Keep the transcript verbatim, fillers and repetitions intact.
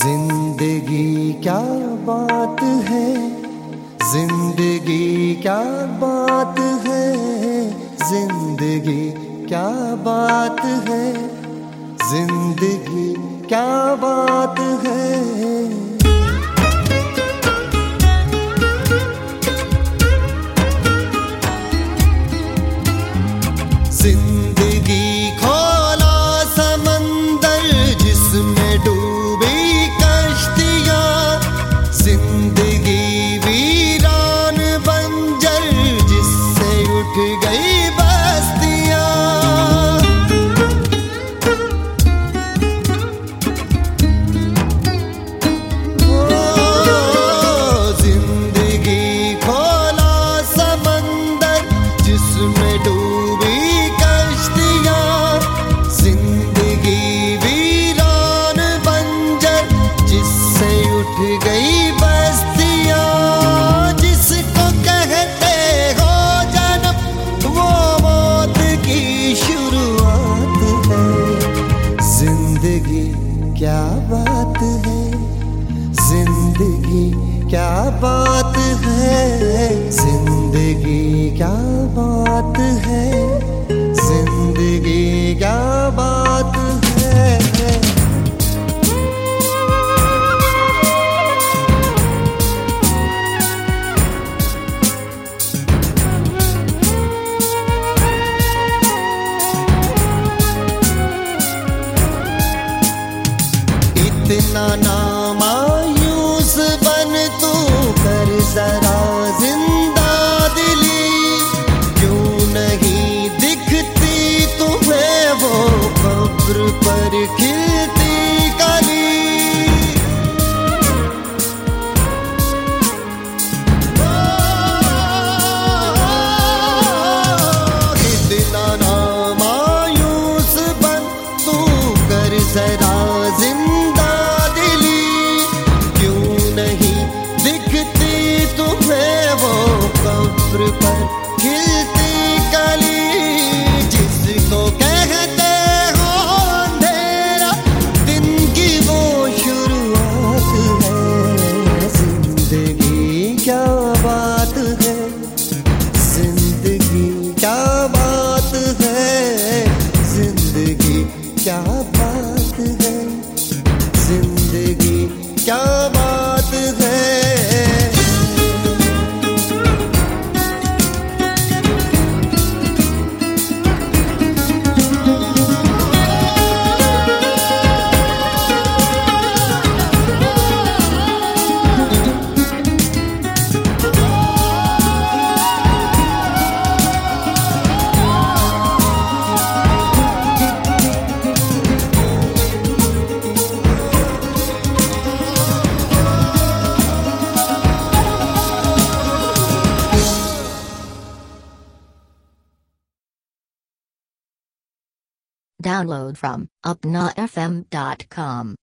जिंदगी क्या बात है, जिंदगी क्या बात है, जिंदगी क्या बात है, जिंदगी क्या बात है। जिंदगी खोला समंदर जिसमें डूबी कश्तियां, जिंदगी वीरान बंजर जिससे उठ गई बस्तियां। ओ जिंदगी खोला समंदर जिसमें डूबी गई बस्तियां, जिसको कहते हो जन्म वो मौत की शुरुआत है। जिंदगी क्या बात है, जिंदगी क्या बात है, जिंदगी क्या बात है, जिंदगी क्या बात है। इतना ना मायूस बन तू, कर जरा जिंदा दिली। क्यों नहीं दिखती तुम्हें वो कब्र पर खिलती कली। इतना ना मायूस बन तू, कर जरा जिंदा कब्र पर खिलती कली। जिसको कहते हो अंधेरा दिन की वो शुरुआत है। जिंदगी क्या बात है, जिंदगी क्या बात है, जिंदगी क्या बात है, जिंदगी क्या बात है। Download from upna f m dot com.